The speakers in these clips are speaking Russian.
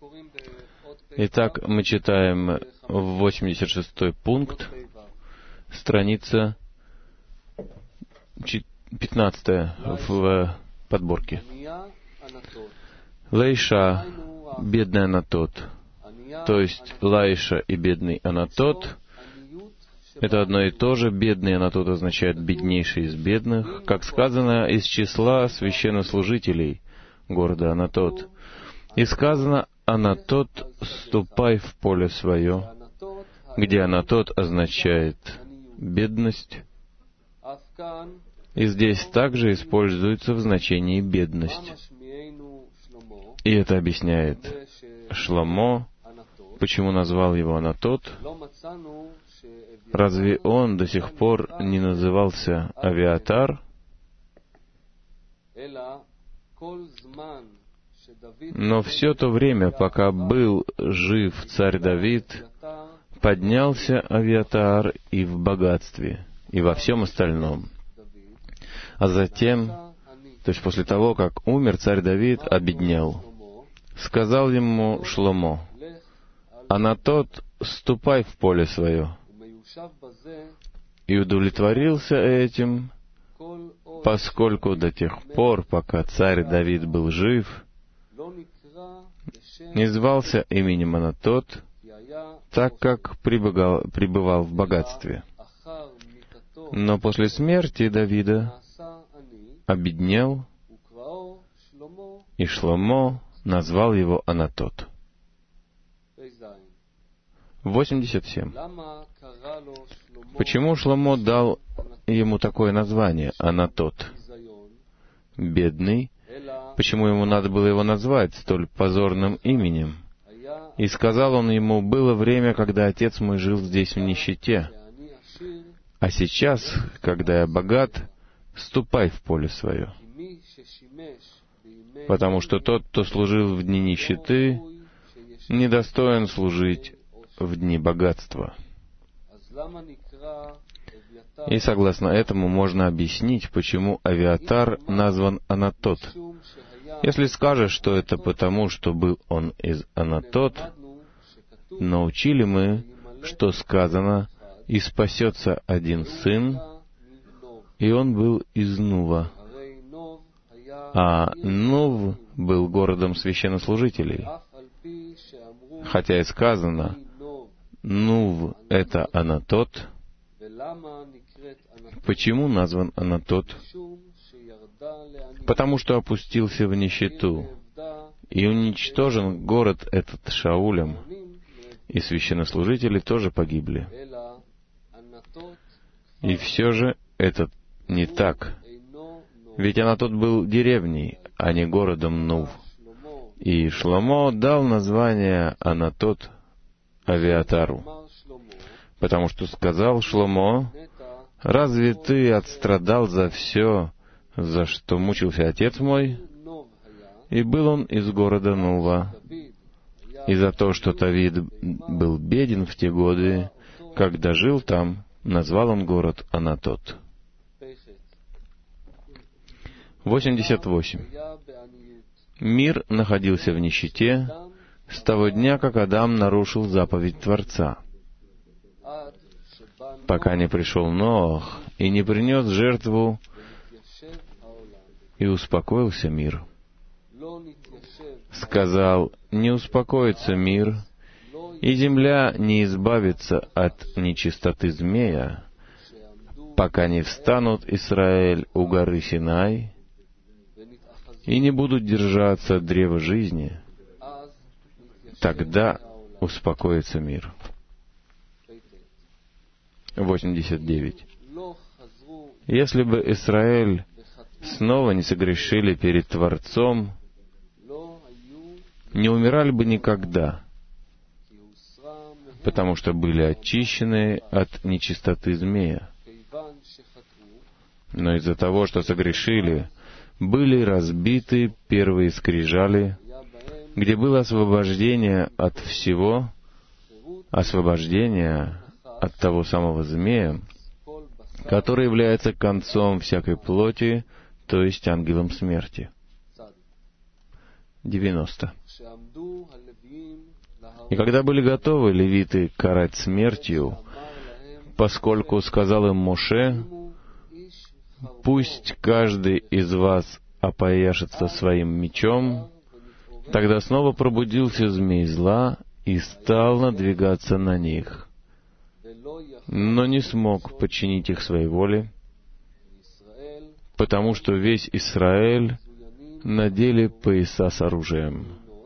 Итак, мы читаем 86-й пункт, страница 15 в подборке. Лайша, бедный Анатот, то есть Лайша и бедный Анатот, это одно и то же. Бедный Анатот означает беднейший из бедных, как сказано, из числа священнослужителей города Анатот. И сказано: Анатот, ступай в поле свое, где Анатот означает бедность. И здесь также используется в значении бедность. И это объясняет Шломо, почему назвал его Анатот. Разве он до сих пор не назывался Авиатар? Но все то время, пока был жив царь Давид, поднялся Авиатар и в богатстве, и во всем остальном. А затем, то есть после того, как умер царь Давид, обеднял. Сказал ему Шломо: Анатот, ступай в поле свое. И удовлетворился этим, поскольку до тех пор, пока царь Давид был жив, не звался именем Анатот, так как пребывал в богатстве. Но после смерти Давида обеднел, и Шломо назвал его Анатот. 87. Почему Шломо дал ему такое название, Анатот? Бедный. Почему ему надо было его назвать столь позорным именем? И сказал он ему: было время, когда отец мой жил здесь в нищете, а сейчас, когда я богат, ступай в поле свое. Потому что тот, кто служил в дни нищеты, недостоин служить в дни богатства. И согласно этому можно объяснить, почему Авиатар назван Анатот. Если скажешь, что это потому, что был он из Анатот, научили мы, что сказано: «И спасется один сын, и он был из Нува». А Нув был городом священнослужителей. Хотя и сказано: Нув — это Анатот. Почему назван Анатот? Потому что опустился в нищету, и уничтожен город этот Шаулем, и священнослужители тоже погибли. И все же это не так. Ведь Анатот был деревней, а не городом Нув. И Шломо дал название Анатот Авиатару, потому что сказал Шломо: «Разве ты отстрадал за все, за что мучился отец мой?» И был он из города Нува. И за то, что Давид был беден в те годы, когда жил там, назвал он город Анатот. 88. Мир находился в нищете с того дня, как Адам нарушил заповедь Творца, пока не пришел Ноах и не принес жертву, и успокоился мир. Сказал: не успокоится мир, и земля не избавится от нечистоты змея, пока не встанут Израиль у горы Синай и не будут держаться древа жизни, тогда успокоится мир. 89. Если бы Израиль снова не согрешили перед Творцом, не умирали бы никогда, потому что были очищены от нечистоты змея. Но из-за того, что согрешили, были разбиты первые скрижали, где было освобождение от всего, освобождение от того самого змея, который является концом всякой плоти, то есть ангелом смерти. 90. И когда были готовы левиты карать смертью, поскольку сказал им Моше: «Пусть каждый из вас опояшется своим мечом», тогда снова пробудился змей зла и стал надвигаться на них, но не смог подчинить их своей воле, потому что весь Израиль надели пояса с оружием.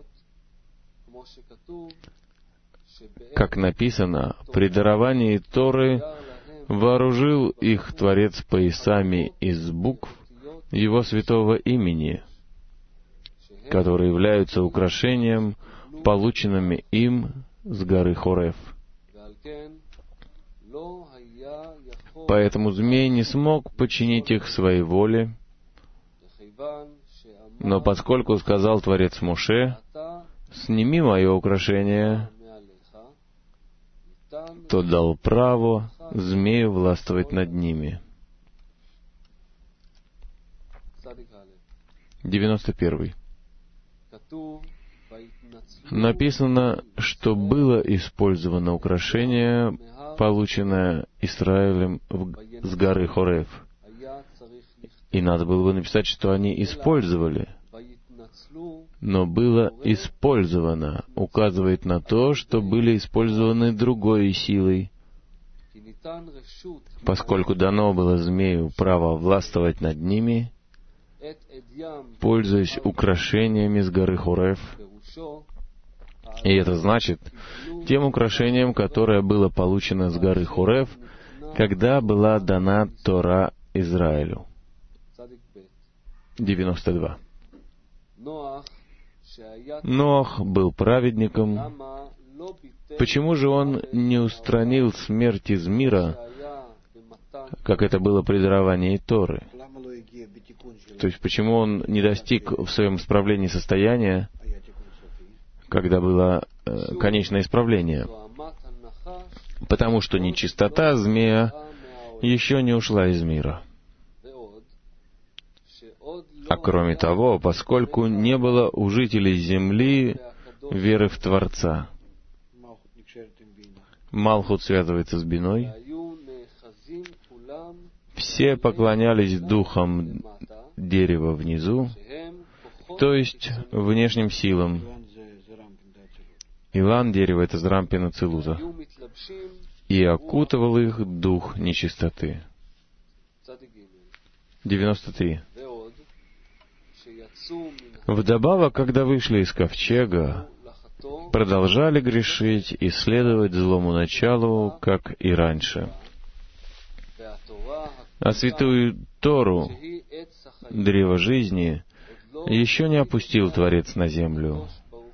Как написано, при даровании Торы вооружил их Творец поясами из букв Его святого имени, которые являются украшением, полученными им с горы Хорев. Поэтому змей не смог подчинить их своей воле, но поскольку сказал Творец Моше: «Сними мое украшение», то дал право змею властвовать над ними. 91. Написано, что было использовано украшение, полученное Израилем с горы Хорев. И надо было бы написать, что они использовали. Но было использовано указывает на то, что были использованы другой силой, поскольку дано было змею право властвовать над ними, пользуясь украшениями с горы Хорев. И это значит, тем украшением, которое было получено с горы Хорев, когда была дана Тора Израилю. 92. Ноах был праведником. Почему же он не устранил смерть из мира, как это было при даровании Торы? То есть, почему он не достиг в своем исправлении состояния, когда было конечное исправление? Потому что нечистота змея еще не ушла из мира. А кроме того, поскольку не было у жителей земли веры в Творца, Малхут связывается с Биной, все поклонялись духам дерева внизу, то есть внешним силам. Илан, дерево, это Зрампина Целуза, и окутывал их дух нечистоты. 93. Вдобавок, когда вышли из ковчега, продолжали грешить и следовать злому началу, как и раньше. А святую Тору, древо жизни, еще не опустил Творец на землю.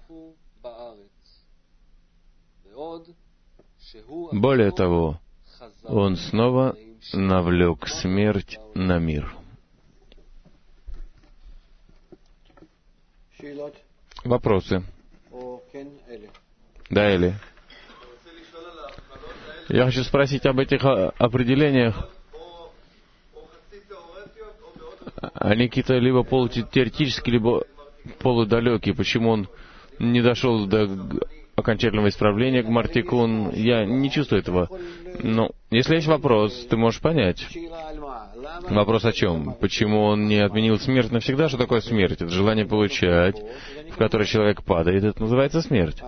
Более того, Он снова навлек смерть на мир. Вопросы? Да, Эли? Я хочу спросить об этих определениях. Они какие-то либо полутеоретические, либо полудалекие. Почему он не дошел до окончательного исправления, Гмартикун? Я не чувствую этого. Но если есть вопрос, ты можешь понять. Вопрос о чем? Почему он не отменил смерть навсегда? Что такое смерть? Это желание получать, в которое человек падает. Это называется смерть.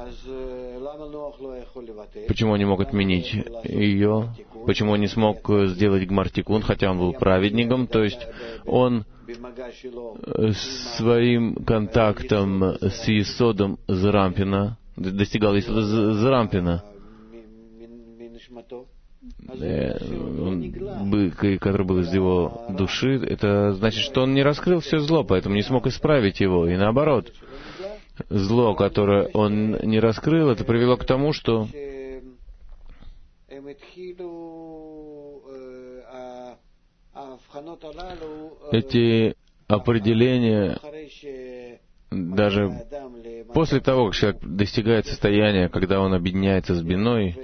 Почему он не мог отменить ее? Почему он не смог сделать Гмартикун, хотя он был праведником? То есть он своим контактом с Есодом Зрампина достигал Есода Зрампина, который был из его души. Это значит, что он не раскрыл все зло, поэтому не смог исправить его. И наоборот, зло, которое он не раскрыл, это привело к тому, что эти определения, даже после того, как человек достигает состояния, когда он объединяется с Биной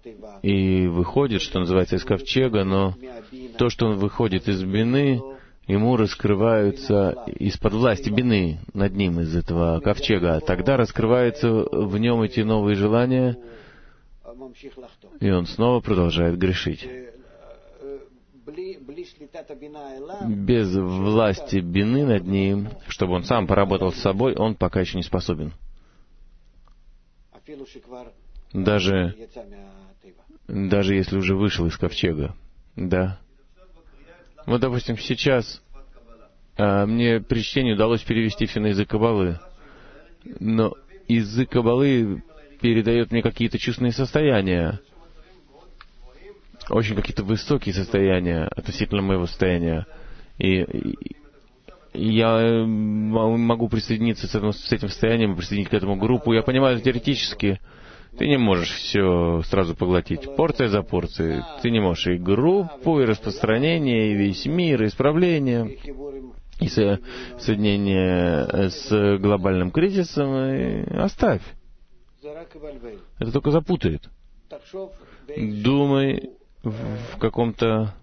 и выходит, что называется, из ковчега, но то, что он выходит из Бины, ему раскрываются из-под власти бины над ним, из этого ковчега. Тогда раскрываются в нем эти новые желания, и он снова продолжает грешить. Без власти бины над ним, чтобы он сам поработал с собой, он пока еще не способен. Даже если уже вышел из ковчега. Да. Вот, допустим, сейчас мне при чтении удалось перевести все на язык Каббалы. Но язык Каббалы передает мне какие-то чувственные состояния. Очень какие-то высокие состояния относительно моего состояния. И я могу присоединиться с этим состоянием, присоединить к этому группу. Я понимаю, теоретически ты не можешь все сразу поглотить, порция за порцией. Ты не можешь и группу, и распространение, и весь мир, и исправление, и соединение с глобальным кризисом, и оставь. Это только запутает. Думай в каком-то,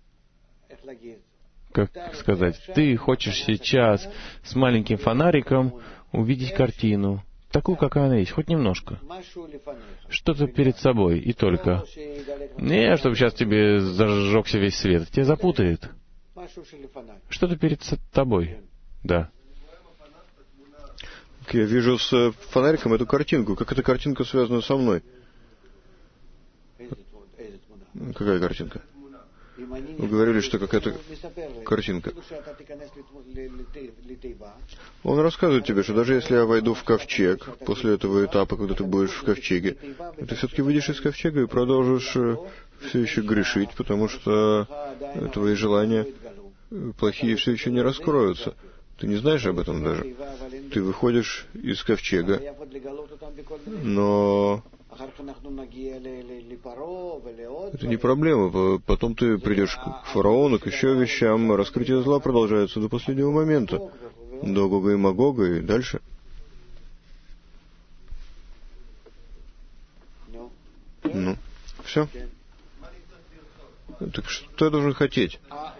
как сказать, ты хочешь сейчас с маленьким фонариком увидеть картину, такую, какая она есть, хоть немножко. Что-то перед собой, и только. Не, чтобы сейчас тебе зажегся весь свет. Тебя запутает. Что-то перед тобой. Да. Я вижу с фонариком эту картинку. Как эта картинка связана со мной? Какая картинка? Вы говорили, что какая-то картинка. Он рассказывает тебе, что даже если я войду в ковчег, после этого этапа, когда ты будешь в ковчеге, ты все-таки выйдешь из ковчега и продолжишь все еще грешить, потому что твои желания плохие все еще не раскроются. Ты не знаешь об этом даже. Ты выходишь из ковчега, но это не проблема. Потом ты придешь к фараону, к еще вещам. Раскрытие зла продолжается до последнего момента. До Гога и Магога и дальше. Ну, все. Так что я должен хотеть?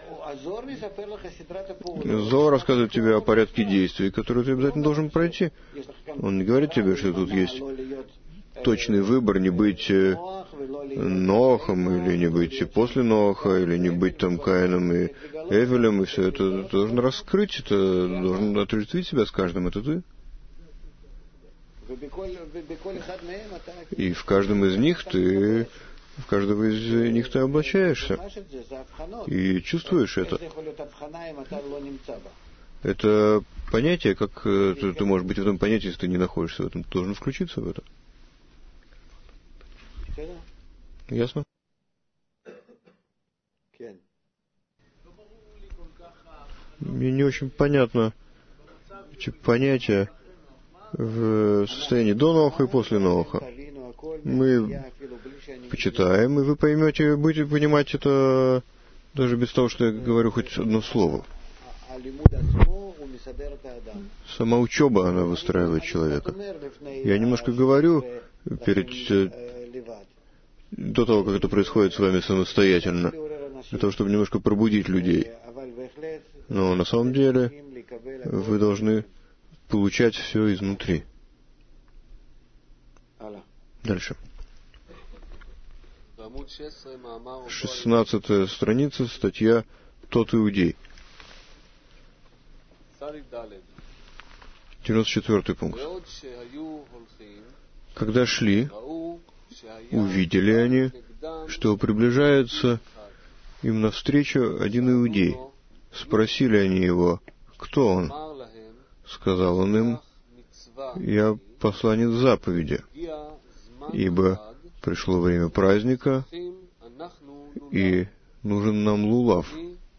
Зоар рассказывает тебе о порядке действий, которые ты обязательно должен пройти. Он не говорит тебе, что тут есть точный выбор, не быть Ноахом, или не быть после Ноаха, или не быть там Каином и Эвелем, и все это ты должен раскрыть, это должен отождествить себя с каждым, это ты. И в каждом из них ты облачаешься и чувствуешь это. Это понятие, как ты можешь быть в этом понятии, если ты не находишься в этом, ты должен включиться в это. Ясно? Мне не очень понятно эти понятия в состоянии до Ноаха и после Ноаха. Мы почитаем, и вы поймете, будете понимать это даже без того, что я говорю хоть одно слово. Сама учеба, она выстраивает человека. Я немножко говорю до того, как это происходит с вами самостоятельно, для того, чтобы немножко пробудить людей. Но на самом деле вы должны получать все изнутри. Дальше. 16-я страница, статья «Тот иудей». 94-й пункт. Когда шли, увидели они, что приближается им навстречу один иудей. Спросили они его, кто он? Сказал он им, я посланец заповеди, ибо пришло время праздника, и нужен нам лулав,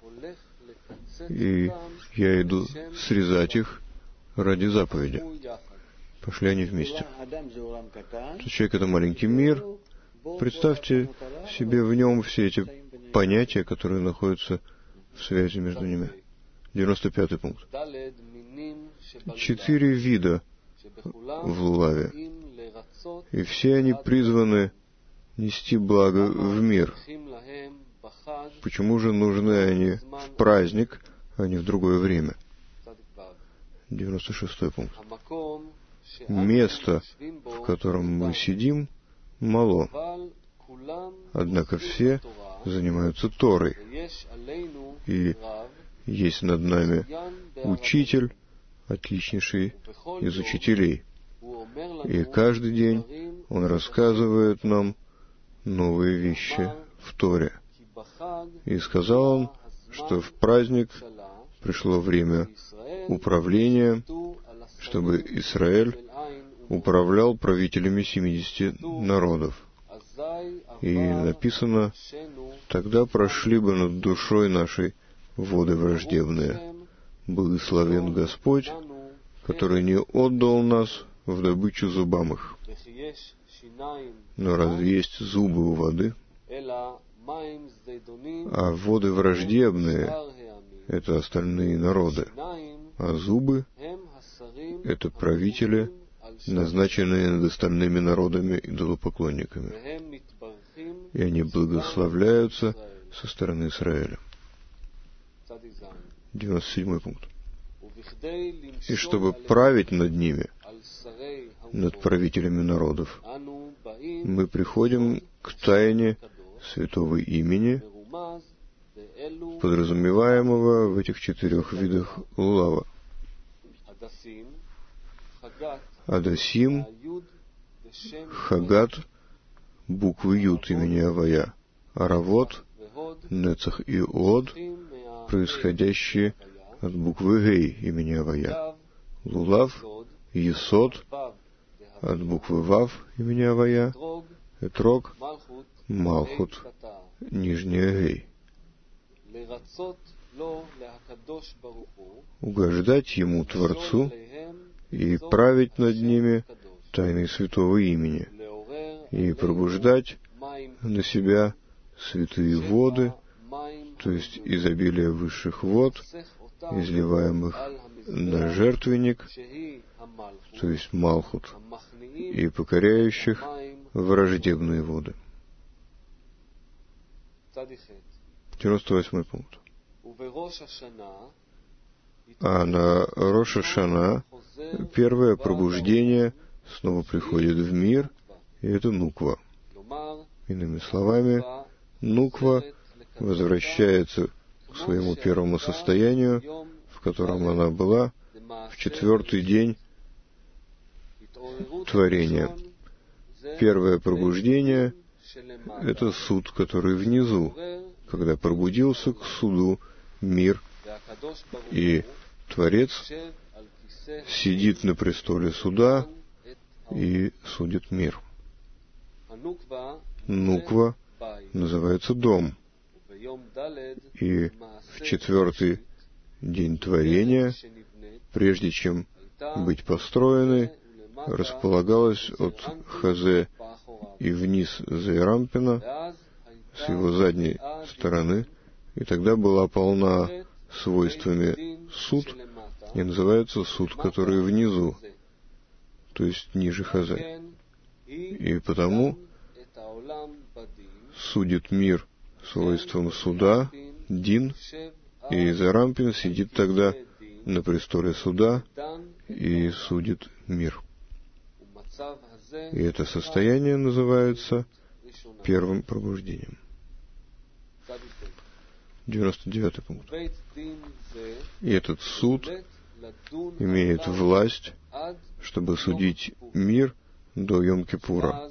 и я иду срезать их ради заповеди. Пошли они вместе. Человек — это маленький мир. Представьте себе в нем все эти понятия, которые находятся в связи между ними. 95-й пункт. 4 вида в лулаве, и все они призваны нести благо в мир. Почему же нужны они в праздник а не в другое время. 96-й пункт. Место, в котором мы сидим, мало. Однако все занимаются Торой. И есть над нами учитель, отличнейший из учителей. И каждый день он рассказывает нам новые вещи в Торе. И сказал он, что в праздник пришло время управления, чтобы Израиль управлял правителями 70 народов. И написано, тогда прошли бы над душой нашей воды враждебные. Благословен Господь, который не отдал нас в добычу зубам их. Но разве есть зубы у воды? А воды враждебные — это остальные народы. А зубы — это правители, назначенные над остальными народами и идолопоклонниками. И они благословляются со стороны Израиля. 97-й пункт. И чтобы править над ними, над правителями народов, мы приходим к тайне святого имени, подразумеваемого в этих 4 видах лулава. Адасим, Хагат, буквы Юд имени Авая, Аравот, Нецах и Од, происходящие от буквы Гей имени Авая, Лулав, Есод, от буквы Вав имени Авая, Этрог, Малхут, нижняя Гей. Угождать Ему, Творцу, и править над ними тайной святого имени, и пробуждать на себя святые воды, то есть изобилие высших вод, изливаемых на жертвенник, то есть Малхут, и покоряющих враждебные воды. 98-й пункт. А на Рош ха-Шана первое пробуждение снова приходит в мир, и это Нуква. Иными словами, Нуква возвращается к своему первому состоянию, в котором она была в 4-й день творения. Первое пробуждение — это суд, который внизу, когда пробудился к суду мир, и Творец сидит на престоле суда и судит мир. Нуква называется дом. И в 4-й день творения, прежде чем быть построены, располагалась от Хазе и вниз Зейрампина с его задней стороны, и тогда была полна свойствами суд, и называется суд, который внизу, то есть ниже Хазе. И потому судит мир свойством суда, Дин, и Зейрампин сидит тогда на престоле суда и судит мир. И это состояние называется первым пробуждением. 99-й пункт. И этот суд имеет власть, чтобы судить мир до Йом-Кипура.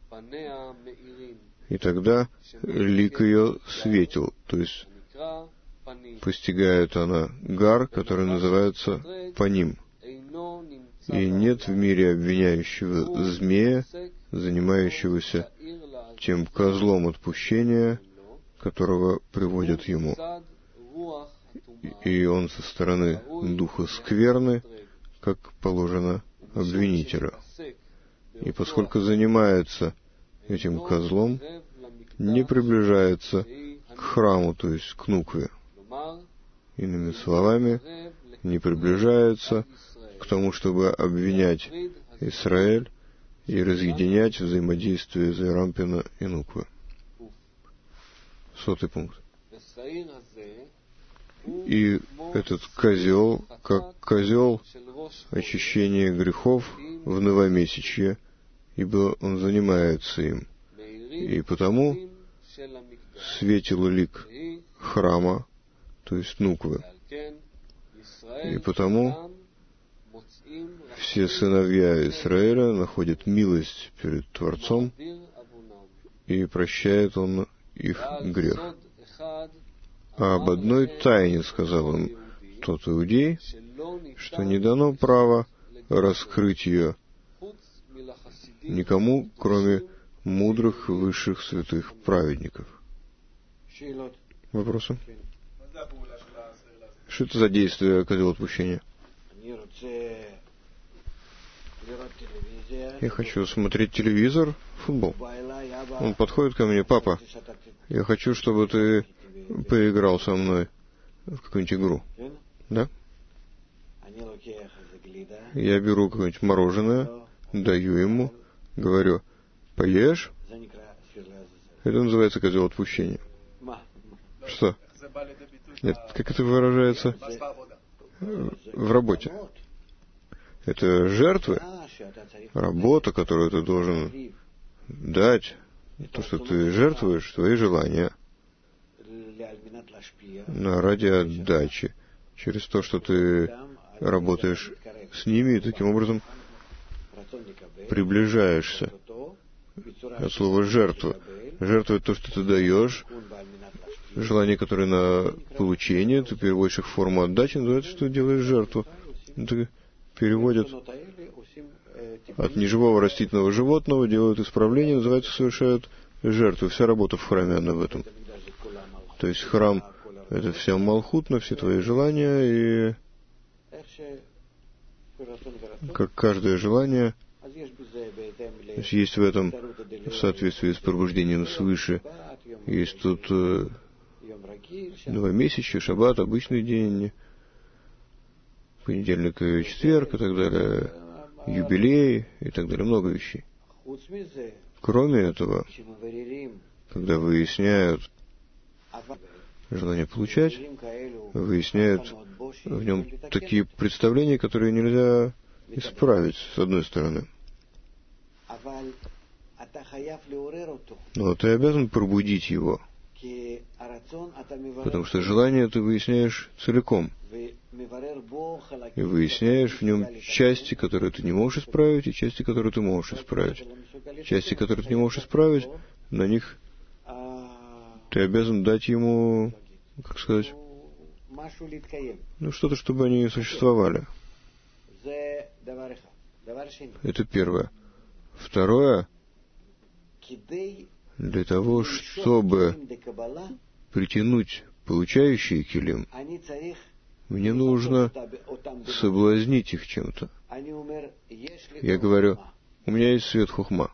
И тогда лик ее светил, то есть постигает она гар, который называется Паним. И нет в мире обвиняющего змея, занимающегося тем козлом отпущения, которого приводят ему. И он со стороны духа скверны, как положено обвинителю. И поскольку занимается этим козлом, не приближается к храму, то есть к Нукве. Иными словами, не приближается к тому, чтобы обвинять Израиль и разъединять взаимодействие Зейрампина и Нуквы. 100-й пункт. И этот козел, как козел очищения грехов в новомесячье, ибо он занимается им. И потому светил лик храма, то есть нуквы. И потому все сыновья Израиля находят милость перед Творцом, и прощает Он их грех. А об одной тайне сказал им тот иудей, что не дано право раскрыть ее никому, кроме мудрых высших святых праведников. Вопросы? Что это за действие козел отпущения? Я хочу смотреть телевизор, футбол. Он подходит ко мне: папа, я хочу, чтобы ты поиграл со мной в какую-нибудь игру. Да? Я беру какое-нибудь мороженое, даю ему, говорю: поешь? Это называется козел отпущения. Что? Нет, как это выражается? В работе. Это жертвы, работа, которую ты должен дать, то, что ты жертвуешь, твои желания ради отдачи, через то, что ты работаешь с ними, и таким образом приближаешься. От слова «жертва». Жертва — это то, что ты даешь, желание, которое на получение, ты переводишь их в форму отдачи, называется, что ты делаешь жертву. Это переводят от неживого растительного животного, делают исправление, называется, совершают жертву. Вся работа в храме, она в этом. То есть храм — это вся малхут на все твои желания, и как каждое желание, есть в этом, в соответствии с пробуждением свыше, есть тут новомесячье, шаббат, обычный день, понедельник и четверг, и так далее, юбилей, и так далее, много вещей. Кроме этого, когда выясняют желание получать, выясняют в нем такие представления, которые нельзя исправить, с одной стороны. Но ты обязан пробудить его, потому что желание ты выясняешь целиком, и выясняешь в нем части, которые ты не можешь исправить, и части, которые ты можешь исправить. Части, которые ты не можешь исправить, на них ты обязан дать ему, как сказать, что-то, чтобы они существовали. Это первое. Второе, для того, чтобы притянуть получающие килим, мне нужно соблазнить их чем-то. Я говорю: у меня есть свет хухма.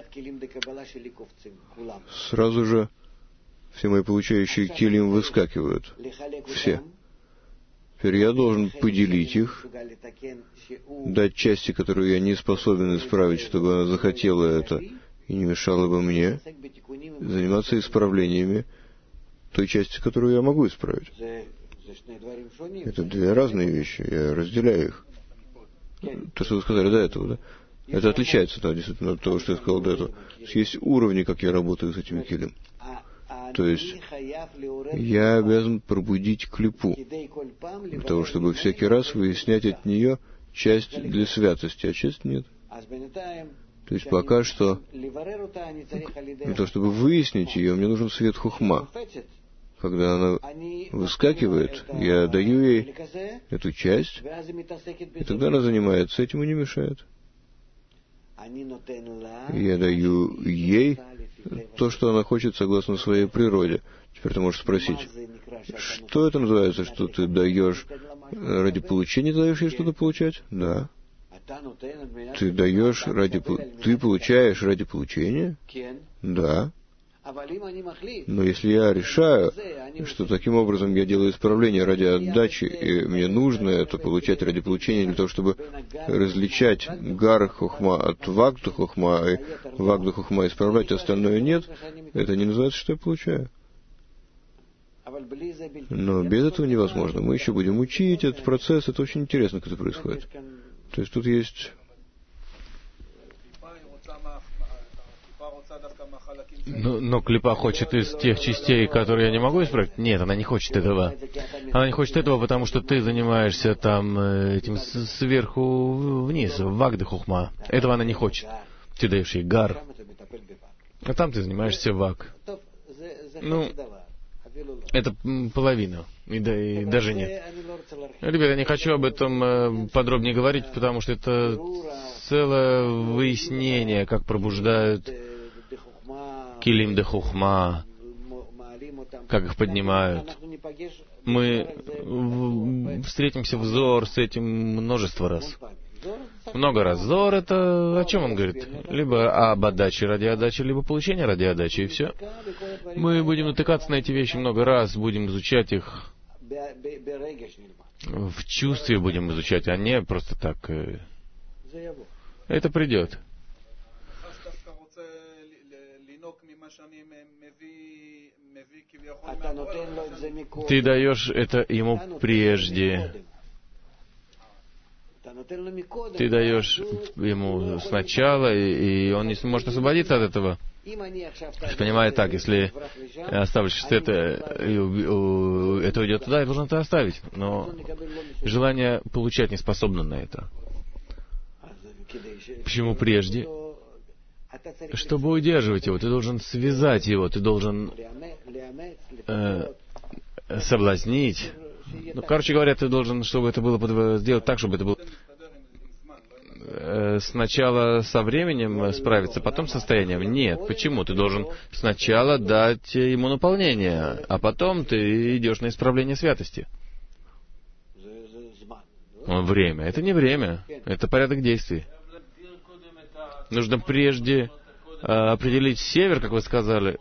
Сразу же все мои получающие килим выскакивают. Все. Теперь я должен поделить их, дать части, которые я не способен исправить, чтобы она захотела это и не мешала бы мне, заниматься исправлениями той части, которую я могу исправить. Это две разные вещи, я разделяю их. То, что вы сказали до этого, да? Это отличается, да, действительно, от того, что я сказал до этого. Есть уровни, как я работаю с этими килим. То есть я обязан пробудить клипу, для того, чтобы всякий раз выяснять от нее часть для святости, а часть нет. То есть пока что, для того, чтобы выяснить ее, мне нужен свет хухма. Когда она выскакивает, я даю ей эту часть, и тогда она занимается этим и не мешает. Я даю ей то, что она хочет согласно своей природе. Теперь ты можешь спросить, что это называется, что ты даешь ради получения, ты даешь ей что-то получать? Да. Ты даешь ради... Ты получаешь ради получения? Да. Но если я решаю, что таким образом я делаю исправление ради отдачи, и мне нужно это получать ради получения, для того, чтобы различать гар хохма от вагду хохма, и вагду хохма исправлять, а остальное нет, это не называется, что я получаю. Но без этого невозможно. Мы еще будем учить этот процесс. Это очень интересно, как это происходит. То есть тут есть... Но клипа хочет из тех частей, которые я не могу исправить? Нет, она не хочет этого. Она не хочет этого, потому что ты занимаешься там этим сверху вниз, вак де хухма. Этого она не хочет. Ты даешь ей гар. А там ты занимаешься вак. Ну, это половина. И даже нет. Ребята, я не хочу об этом подробнее говорить, потому что это целое выяснение, как пробуждают килим де хухма, как их поднимают. Мы встретимся в Зор с этим множество раз. Много раз. Зор — это о чем он говорит? Либо об отдаче ради отдачи, либо получения ради отдачи, и все. Мы будем натыкаться на эти вещи много раз, будем изучать их в чувстве, будем изучать, а не просто так. Это придет. Ты даешь это ему прежде. Ты даешь ему сначала, и он не сможет освободиться от этого. Понимаю так, если оставишь это уйдет туда, я должен это оставить. Но желание получать не способно на это. Почему прежде? Чтобы удерживать его, ты должен связать его, ты должен соблазнить. Ну, короче говоря, ты должен, чтобы это было сделать так, чтобы это было сначала со временем справиться, потом с состоянием. Нет, почему? Ты должен сначала дать ему наполнение, а потом ты идешь на исправление святости. Время. Это не время, это порядок действий. Нужно прежде определить север, как вы сказали,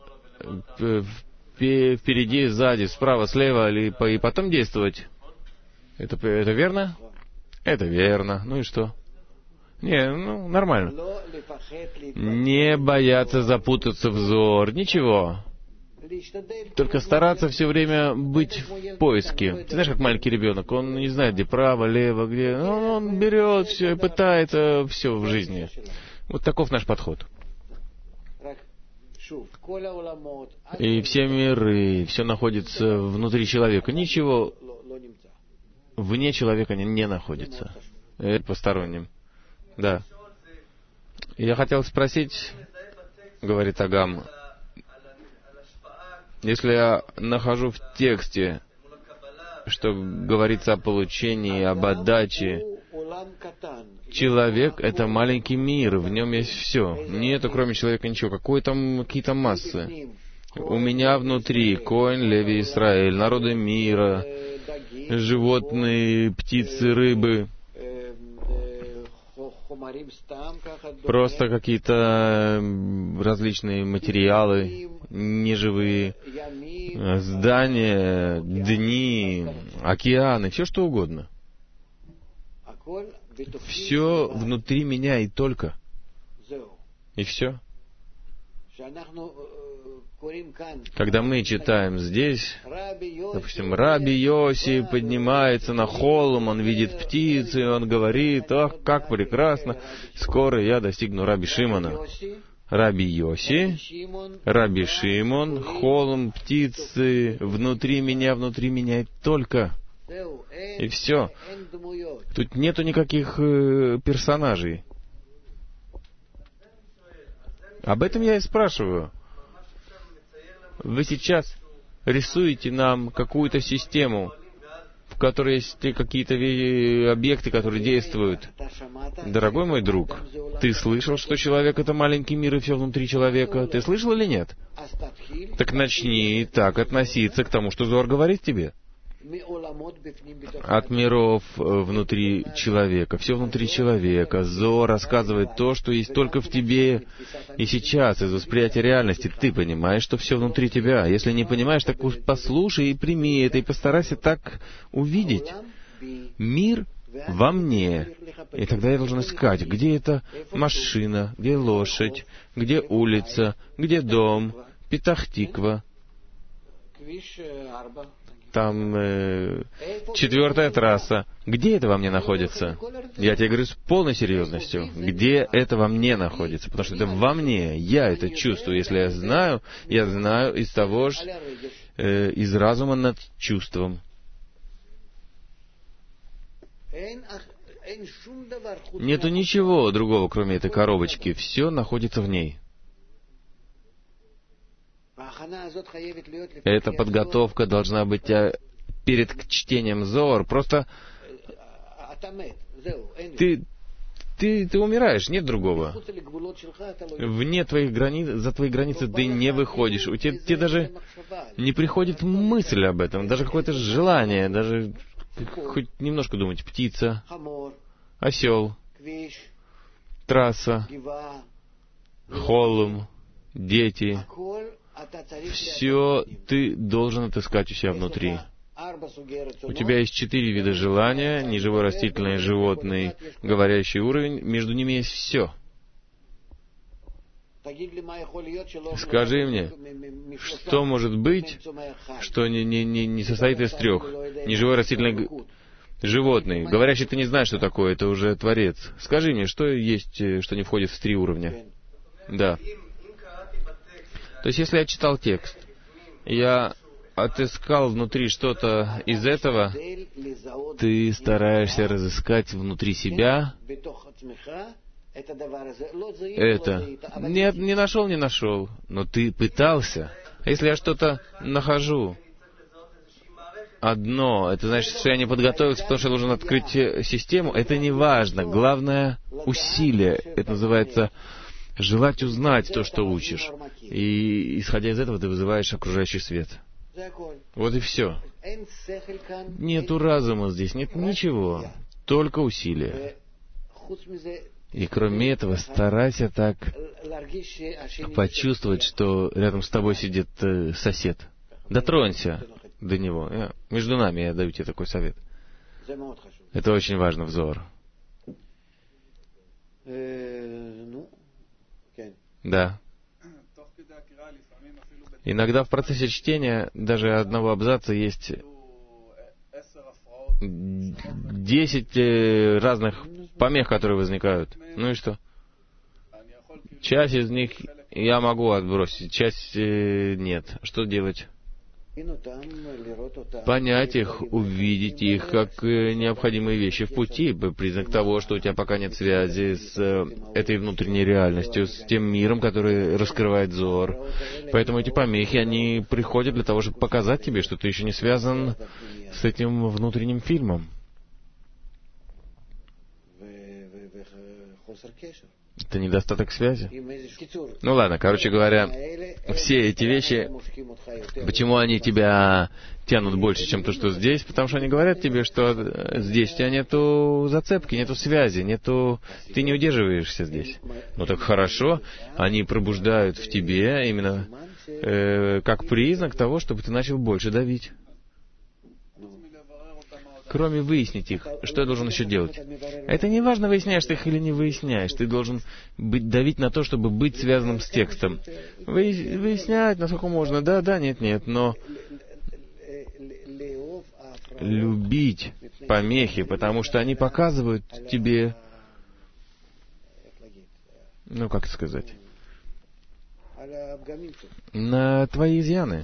впереди, сзади, справа, слева, и потом действовать. Это верно? Это верно. Ну и что? Не, ну, нормально. Не бояться запутаться в Зор. Ничего. Только стараться все время быть в поиске. Ты знаешь, как маленький ребенок, он не знает, где право, лево, где... Он берет все и пытается все в жизни. Вот таков наш подход. И все миры, все находится внутри человека. Ничего вне человека не находится. Это посторонним. Да. Я хотел спросить, говорит Агам, если я нахожу в тексте, что говорится о получении, об отдаче, человек — это маленький мир, в нем есть все. Нету, кроме человека, ничего. Какие-то массы. У меня внутри Коэн, Леви, Исраэль, народы мира, животные, птицы, рыбы. Просто какие-то различные материалы, неживые, здания, дни, океаны, все что угодно. Все внутри меня и только. И все. Когда мы читаем здесь, допустим, Раби Йоси поднимается на холм, он видит птицы, он говорит: «Ах, как прекрасно, скоро я достигну Раби Шимона». Раби Йоси, Раби Шимон, холм, птицы, внутри меня и только. И все. Тут нету никаких персонажей. Об этом я и спрашиваю. Вы сейчас рисуете нам какую-то систему, в которой есть какие-то объекты, которые действуют. Дорогой мой друг, ты слышал, что человек — это маленький мир и все внутри человека? Ты слышал или нет? Так начни так относиться к тому, что Зоар говорит тебе. От миров внутри человека, все внутри человека. Зоар рассказывает то, что есть только в тебе. И сейчас, из восприятия реальности, ты понимаешь, что все внутри тебя. Если не понимаешь, так послушай и прими это, и постарайся так увидеть. Мир во мне. И тогда я должен искать, где эта машина, где лошадь, где улица, где дом, Петах-Тиква. Там 4-я трасса. Где это во мне находится? Я тебе говорю с полной серьезностью. Где это во мне находится? Потому что это во мне. Я это чувствую. Если я знаю из того же, из разума над чувством. Нету ничего другого, кроме этой коробочки. Все находится в ней. Эта подготовка должна быть перед чтением Зоар. Просто ты умираешь, нет другого. Вне твоих границ, за твои границы ты не выходишь. Тебе даже не приходит мысль об этом, даже какое-то желание, даже хоть немножко думать. Птица, осел, трасса, холм, дети. Все ты должен отыскать у себя внутри. У тебя есть 4 вида желания: неживой, растительный, животный, говорящий уровень. Между ними есть все. Скажи мне, что может быть, что не состоит из 3? Неживой, растительный, животный. Говорящий, ты не знаешь, что такое, это уже Творец. Скажи мне, что есть, что не входит в 3 уровня? Да. То есть, если я читал текст, я отыскал внутри что-то из этого, ты стараешься разыскать внутри себя это. Нет, не нашел, но ты пытался. А если я что-то нахожу одно, это значит, что я не подготовился, потому что я должен открыть систему, это не важно. Главное — усилие. Это называется желать узнать то, что учишь. И, исходя из этого, ты вызываешь окружающий свет. Вот и все. Нету разума здесь, нет ничего. Только усилия. И кроме этого, старайся так почувствовать, что рядом с тобой сидит сосед. Дотронься до него. Между нами я даю тебе такой совет. Это очень важно в Зоар. Да. Иногда в процессе чтения даже одного абзаца есть 10 разных помех, которые возникают. Ну и что? Часть из них я могу отбросить, часть нет. Что делать? Понять их, увидеть их как необходимые вещи в пути, признак того, что у тебя пока нет связи с этой внутренней реальностью, с тем миром, который раскрывает Зоар. Поэтому эти помехи, они приходят для того, чтобы показать тебе, что ты еще не связан с этим внутренним фильмом. Это недостаток связи. Ну ладно, короче говоря, все эти вещи, почему они тебя тянут больше, чем то, что здесь? Потому что они говорят тебе, что здесь у тебя нету зацепки, нету связи, ты не удерживаешься здесь. Ну так хорошо, они пробуждают в тебе именно как признак того, чтобы ты начал больше давить. Кроме выяснить их, что я должен еще делать? Это не важно, выясняешь ты их или не выясняешь. Ты должен давить на то, чтобы быть связанным с текстом. Выяснять, насколько можно. Да, нет, но любить помехи, потому что они показывают тебе, ну как сказать, на твои изъяны.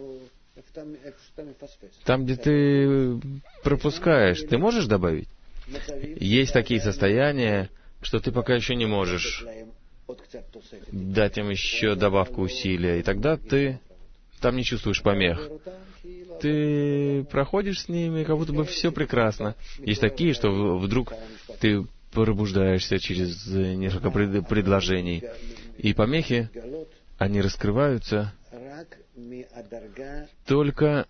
Там, где ты пропускаешь, ты можешь добавить? Есть такие состояния, что ты пока еще не можешь дать им еще добавку усилия, и тогда ты там не чувствуешь помех. Ты проходишь с ними, как будто бы все прекрасно. Есть такие, что вдруг ты пробуждаешься через несколько предложений, и помехи, они раскрываются только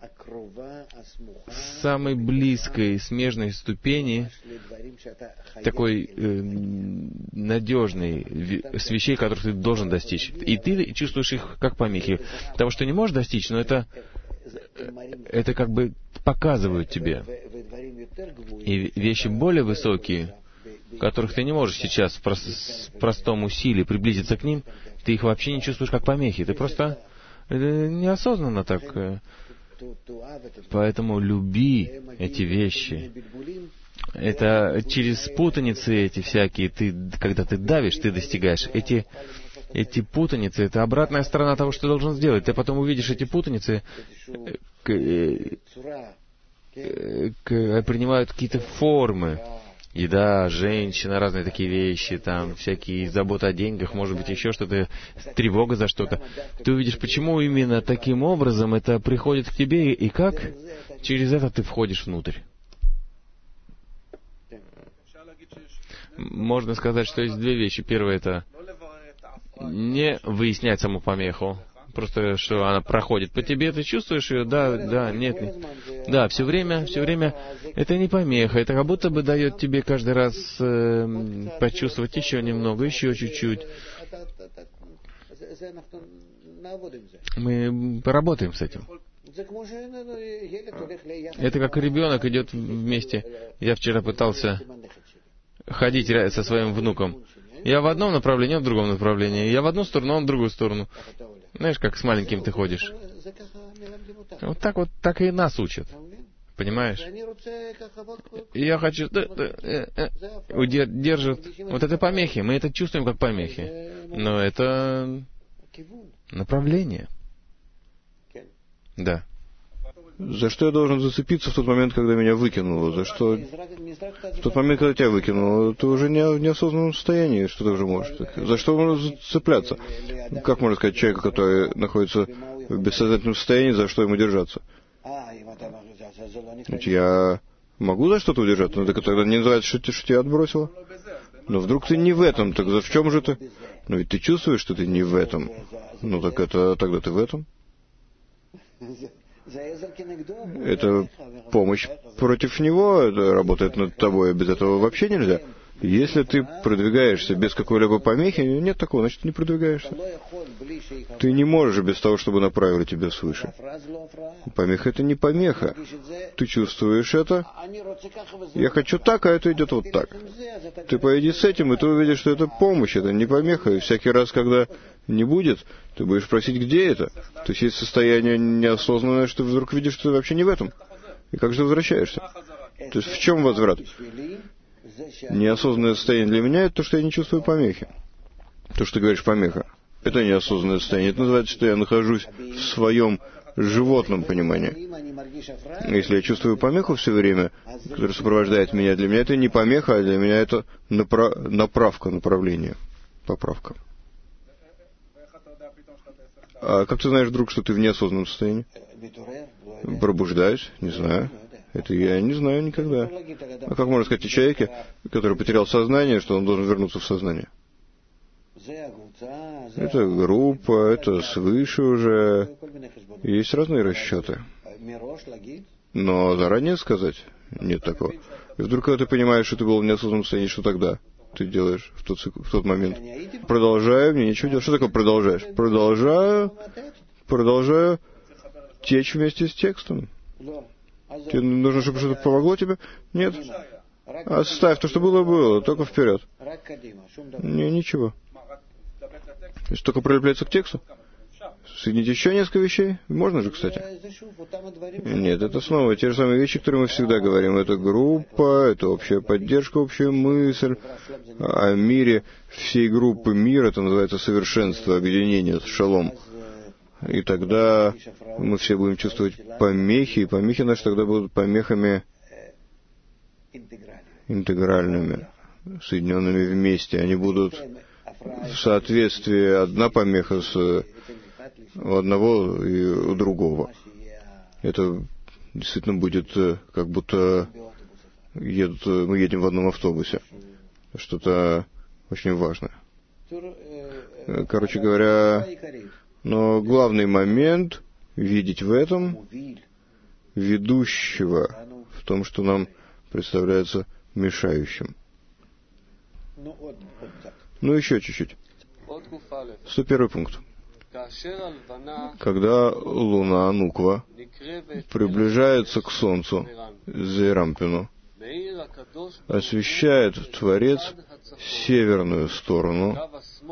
с самой близкой, смежной ступени, такой надежной, с вещей, которых ты должен достичь. И ты чувствуешь их как помехи. Того, что не можешь достичь, но это как бы показывают тебе. И вещи более высокие, которых ты не можешь сейчас в простом усилии приблизиться к ним, ты их вообще не чувствуешь как помехи. Ты просто неосознанно так Поэтому люби эти вещи. Это через путаницы эти всякие, когда ты давишь, ты достигаешь. Эти путаницы — это обратная сторона того, что ты должен сделать. Ты потом увидишь эти путаницы, принимают какие-то формы. Еда, женщина, разные такие вещи, там всякие заботы о деньгах, может быть, еще что-то, тревога за что-то. Ты увидишь, почему именно таким образом это приходит к тебе, и как через это ты входишь внутрь. Можно сказать, что есть две вещи. Первое — это не выяснять саму помеху. Просто, что она проходит по тебе, ты чувствуешь ее, да, нет. Да, все время, это не помеха, это как будто бы дает тебе каждый раз почувствовать еще немного, еще чуть-чуть. Мы поработаем с этим. Это как ребенок идет вместе. Я вчера пытался ходить со своим внуком. Я в одном направлении, он в другом направлении. Я в одну сторону, он в другую сторону. Знаешь, как с маленьким ты ходишь. Вот так и нас учат. Понимаешь? И я хочу... Держат. Вот это помехи. Мы это чувствуем как помехи. Но это направление. Да. За что я должен зацепиться в тот момент, когда меня выкинуло? За что? В тот момент, когда тебя выкинуло, ты уже не в неосознанном состоянии, что ты уже можешь. За что можно зацепляться? Как можно сказать человеку, который находится в бессознательном состоянии, за что ему держаться? Ведь я могу за что-то удержаться, но это тогда не называется, что тебя отбросило. Но вдруг ты не в этом, так в чем же ты? Но ведь ты чувствуешь, что ты не в этом. Ну так это тогда ты в этом. Это помощь против него, это работает над тобой, без этого вообще нельзя. Если ты продвигаешься без какой-либо помехи, нет такого, значит, ты не продвигаешься. Ты не можешь без того, чтобы направили тебя свыше. Помеха — это не помеха. Ты чувствуешь это. Я хочу так, а это идет вот так. Ты пойди с этим, и ты увидишь, что это помощь, это не помеха. И всякий раз, когда не будет, ты будешь просить, где это. То есть есть состояние неосознанное, что ты вдруг видишь, что ты вообще не в этом. И как же ты возвращаешься? То есть в чем возврат? Неосознанное состояние для меня — это то, что я не чувствую помехи. То, что ты говоришь помеха. Это неосознанное состояние. Это называется, что я нахожусь в своем животном понимании. Если я чувствую помеху все время, которая сопровождает меня, для меня это не помеха, а для меня это направка, направление, поправка. А как ты знаешь вдруг, что ты в неосознанном состоянии? Пробуждаюсь, не знаю. Это я не знаю никогда. А как можно сказать о человеке, который потерял сознание, что он должен вернуться в сознание? Это группа, это свыше уже. Есть разные расчеты. Но заранее сказать нет такого. И вдруг, когда ты понимаешь, что ты был в неосознанном состоянии, что тогда ты делаешь в тот момент? Продолжаю, мне ничего делать. Что такое продолжаешь? Продолжаю течь вместе с текстом. Тебе нужно, чтобы что-то помогло тебе? Нет. Оставь то, что было, только вперед. Ничего. Если только прилепляется к тексту. Соединить еще несколько вещей? Можно же, кстати. Нет, это снова те же самые вещи, которые мы всегда говорим. Это группа, это общая поддержка, общая мысль о мире. Всей группы мира, это называется совершенство, объединение, шалом. И тогда мы все будем чувствовать помехи, и помехи наши тогда будут помехами интегральными, соединенными вместе. Они будут в соответствии одна помеха у одного и у другого. Это действительно будет как будто мы едем в одном автобусе. Что-то очень важное. Короче говоря, но главный момент — видеть в этом ведущего, в том, что нам представляется мешающим. Ну, еще чуть-чуть. 101 пункт. Когда луна, Нуква, приближается к Солнцу, Зейрампину, освещает Творец северную сторону,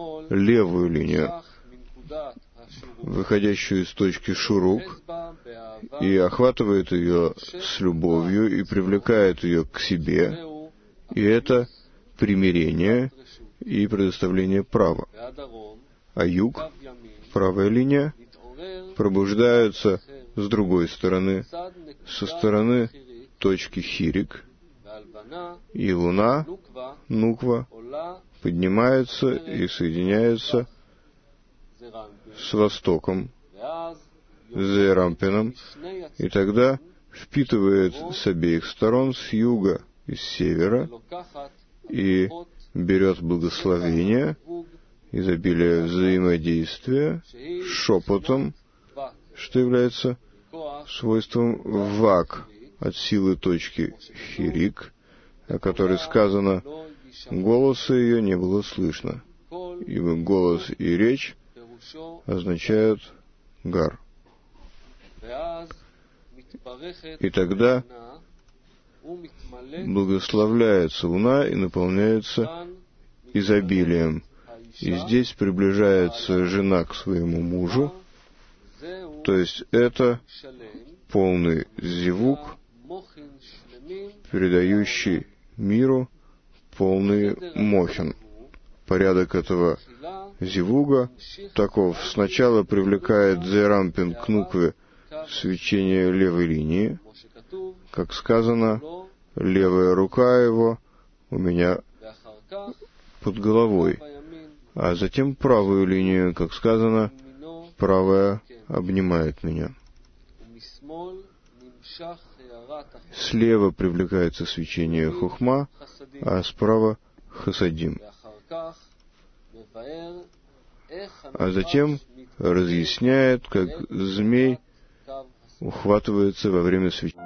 левую линию, выходящую из точки Шурук, и охватывает ее с любовью и привлекает ее к себе, и это примирение и предоставление права. А юг, правая линия, пробуждаются с другой стороны, со стороны точки Хирик, и луна, Нуква, поднимается и соединяется с востоком, Зерампином, и тогда впитывает с обеих сторон, с юга и с севера, и берет благословение, изобилие взаимодействия, шепотом, что является свойством вак от силы точки Хирик, о которой сказано, голоса ее не было слышно, ибо голос и речь означают гар. И тогда благословляется луна и наполняется изобилием. И здесь приближается жена к своему мужу, то есть это полный зивук, передающий миру полный мохин. Порядок этого зивуга таков. Сначала привлекает Зерампин к Нукве свечение левой линии, как сказано, левая рука его у меня под головой, а затем правую линию, как сказано, правая обнимает меня. Слева привлекается свечение Хохма, а справа Хасадим. А затем разъясняет, как змей ухватывается во время свечения.